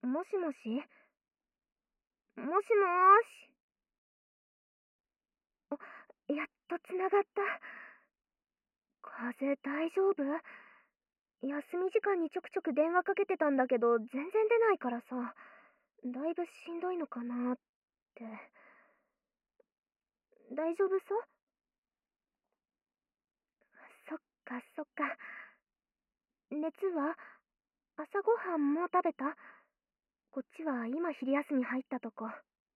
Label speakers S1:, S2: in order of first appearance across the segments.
S1: もしもし、もしもやっとつながった。風大丈夫？休み時間にちょくちょく電話かけてたんだけど、全然出ないからさ、だいぶしんどいのかなって。大丈夫そう？そっかそっか。熱は？朝ごはんもう食べた？こっちは今昼休み入ったとこ。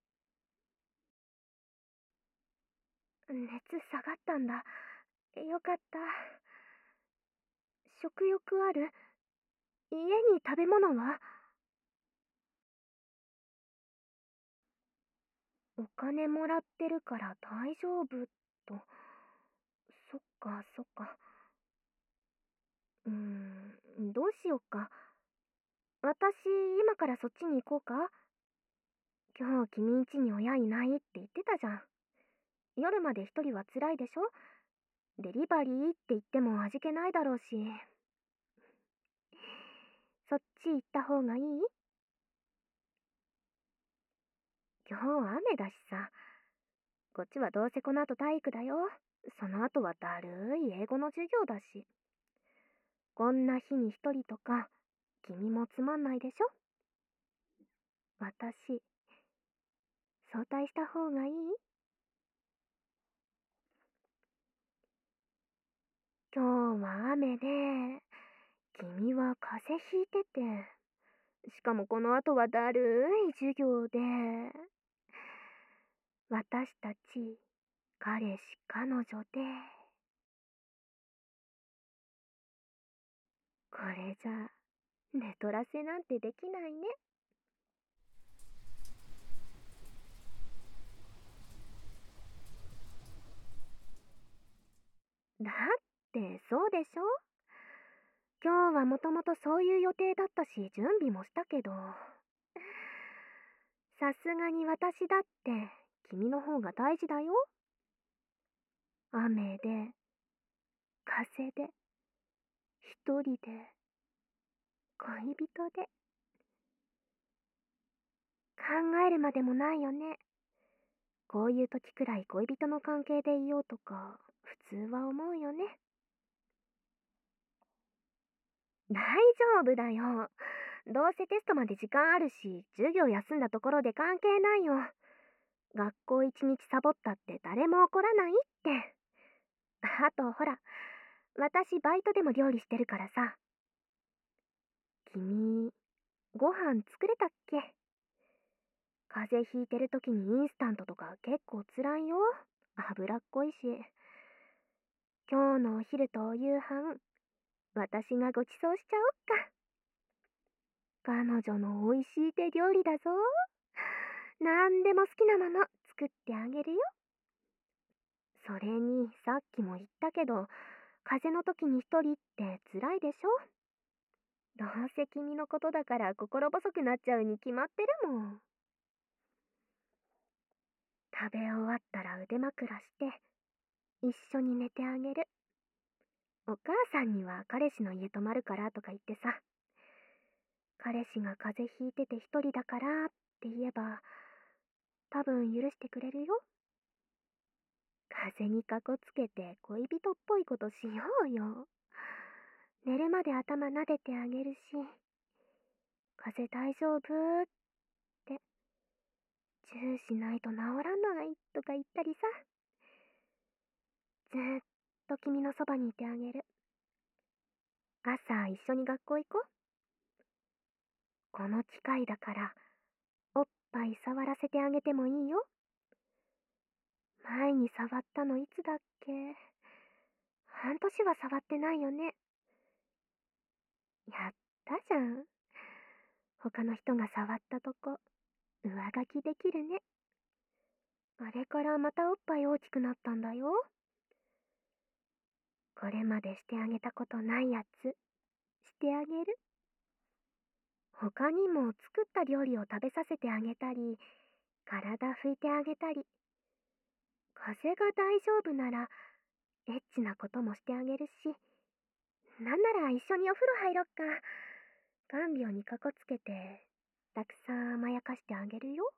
S1: 熱下がったんだ。よかった。食欲ある？家に食べ物は？お金もらってるから大丈夫と。そっかそっか。どうしよっか。私、今からそっちに行こうか？今日君ん家に親いないって言ってたじゃん。夜まで一人は辛いでしょ？デリバリーって言っても味気ないだろうし。そっち行った方がいい？今日雨だしさ。こっちはどうせこの後体育だよ。その後はだるい英語の授業だし。こんな日に一人とか、君もつまんないでしょ？私、早退した方がいい？今日は雨で、君は風邪ひいてて、しかもこの後はだるい授業で、私たち、彼氏彼女で、これじゃ、寝取らせなんてできないね。だってそうでしょ？今日はもともとそういう予定だったし、準備もしたけど、さすがに私だって、君の方が大事だよ。雨で、風で、一人で、恋人で。考えるまでもないよね。こういう時くらい恋人の関係でいようとか、普通は思うよね。大丈夫だよ。どうせテストまで時間あるし、授業休んだところで関係ないよ。学校一日サボったって誰も怒らないって。あとほら、私バイトでも料理してるからさ。君、ご飯作れたっけ？風邪ひいてる時にインスタントとか結構辛いよ。脂っこいし。今日のお昼とお夕飯、私がご馳走しちゃおっか。彼女の美味しい手料理だぞ。なんでも好きなもの作ってあげるよ。それに、さっきも言ったけど、風邪の時に一人って辛いでしょ？どうせ君のことだから心細くなっちゃうに決まってるもん。食べ終わったら腕枕して、一緒に寝てあげる。お母さんには彼氏の家泊まるからとか言ってさ、彼氏が風邪ひいてて一人だからって言えば、多分許してくれるよ。風にかこつけて恋人っぽいことしようよ。寝るまで頭撫でてあげるし、風邪大丈夫って、チューしないと治らないとか言ったりさ、ずーっと君のそばにいてあげる。朝一緒に学校行こう。この機会だから、おっぱい触らせてあげてもいいよ。前に触ったのいつだっけ？半年は触ってないよね。やったじゃん。他の人が触ったとこ、上書きできるね。あれからまたおっぱい大きくなったんだよ。これまでしてあげたことないやつ、してあげる。他にも作った料理を食べさせてあげたり、体拭いてあげたり、風邪が大丈夫なら、エッチなこともしてあげるし、なんなら一緒にお風呂入ろっか。看病にかこつけて、 たくさん甘やかしてあげるよ。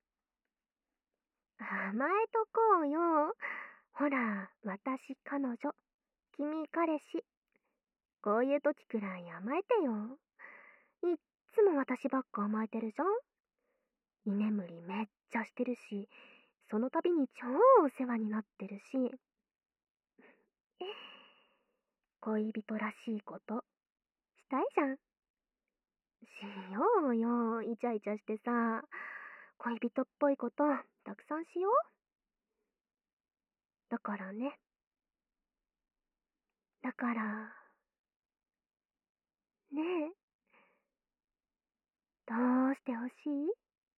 S1: 甘えとこうよ。ほら、私彼女、君彼氏。こういう時くらい甘えてよ。いっつも私ばっか甘えてるじゃん。居眠りめっちゃしてるし、その度に超お世話になってるし。恋人らしいことしたいじゃん。しようよ、イチャイチャしてさ。恋人っぽいことたくさんしよう。だからね。だから、ねえ、どうしてほしい？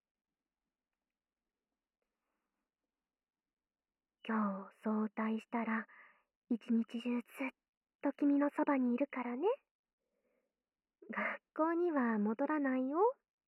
S1: 今日早退したら、一日中ずっと君のそばにいるからね。学校には戻らないよ。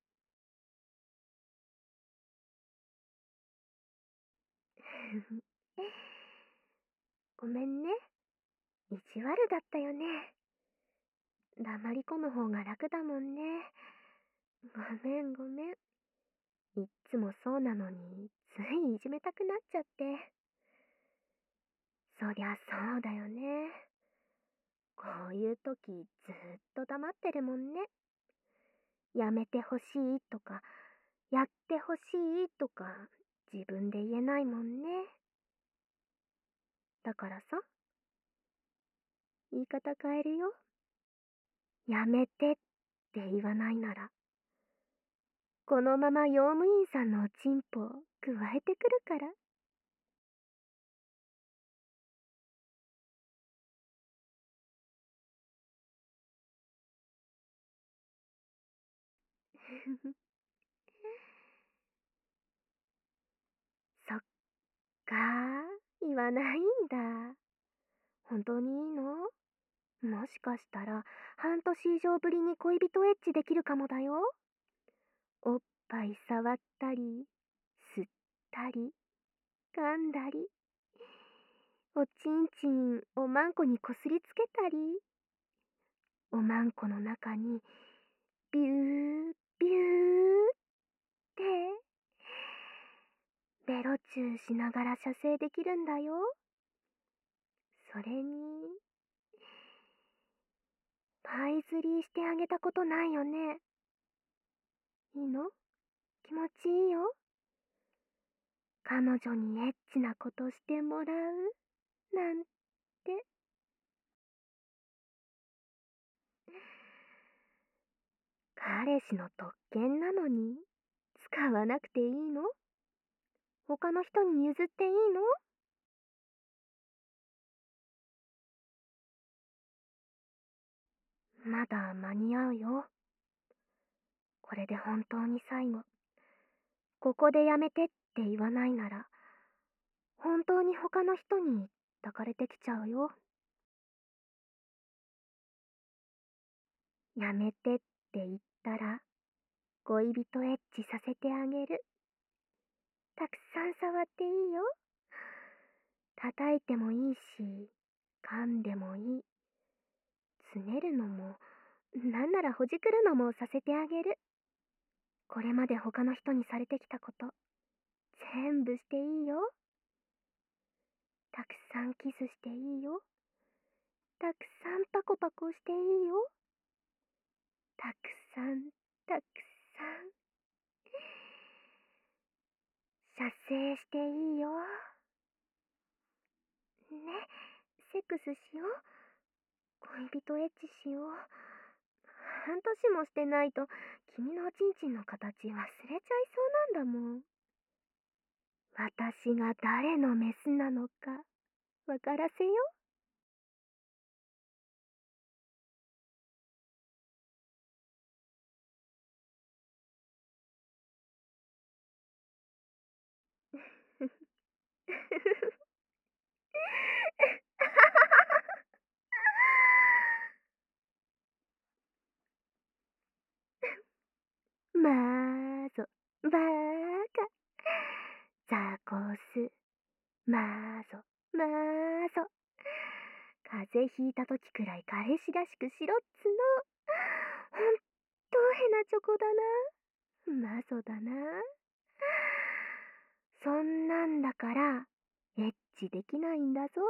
S1: ごめんね。意地悪だったよね。黙り込む方が楽だもんね。ごめんごめん。いっつもそうなのに、ついいじめたくなっちゃって。そりゃそうだよね。こういう時ずっと黙ってるもんね。やめてほしいとか、やってほしいとか、自分で言えないもんね。だからさ、言い方変えるよ。やめてって言わないなら、このまま用務員さんのおちんぽを加えてくるから。そっかー、言わないんだ。本当にいいの？もしかしたら、半年以上ぶりに恋人エッチできるかもだよ。おっぱい触ったり、吸ったり、噛んだり、おちんちんおまんこにこすりつけたり、おまんこの中にビュービューってベロチューしながら射精できるんだよ。それに、パイ釣りしてあげたことないよね。いいの？気持ちいいよ。彼女にエッチなことしてもらうなんて。彼氏の特権なのに使わなくていいの？他の人に譲っていいの？まだ間に合うよ。これで本当に最後。ここでやめてって言わないなら、本当に他の人に抱かれてきちゃうよ。やめてって言ったら、恋人エッチさせてあげる。たくさん触っていいよ。叩いてもいいし、噛んでもいい。つねるのも、なんならほじくるのもさせてあげる。これまで他の人にされてきたこと、全部していいよ。たくさんキスしていいよ。たくさんパコパコしていいよ。たくさん、たくさん、射精していいよ。ね、セックスしよう。恋人エッチしよう。半年もしてないと、君のおちんちんの形忘れちゃいそうなんだもん。私が誰のメスなのか、わからせよ。まーぞ、バーカ。ザコス、まーぞ、まーぞ。風邪ひいた時くらい彼氏らしくしろっつの。ほんと変なチョコだな。 まあそうだな。そんなんだから、エッチできないんだぞ。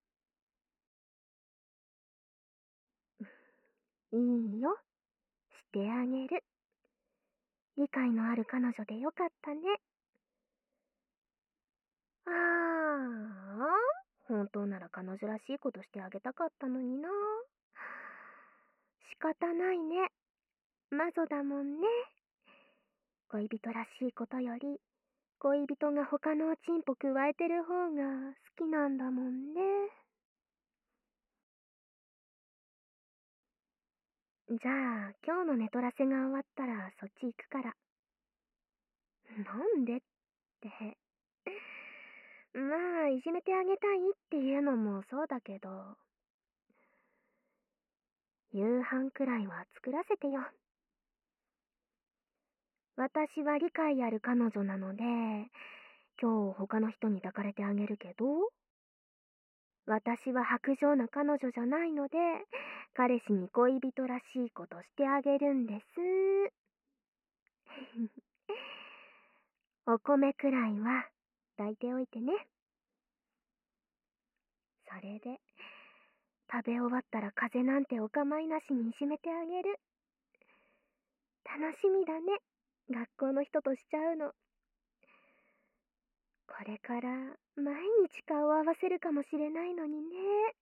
S1: いいよ、してあげる。理解のある彼女でよかったね。ああ、本当なら彼女らしいことしてあげたかったのにな。仕方ないね。マゾだもんね。恋人らしいことより、恋人が他のおちんぽくわえてる方が好きなんだもんね。じゃあ、今日の寝取らせが終わったらそっち行くから。なんでって。まあ、いじめてあげたいっていうのもそうだけど、夕飯くらいは作らせてよ。私は理解ある彼女なので、今日他の人に抱かれてあげるけど、私は薄情な彼女じゃないので、彼氏に恋人らしいことしてあげるんです。お米くらいは炊いておいてね。それで、食べ終わったら風邪なんてお構いなしにいじめてあげる。楽しみだね。学校の人としちゃうの。これから毎日顔を合わせるかもしれないのにね。